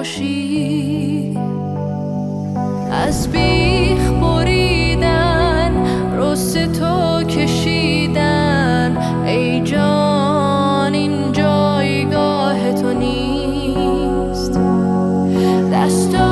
باشی. از بیخ بریدن، رس تو کشیدن، ای جان این جایگاه تو نیست. دست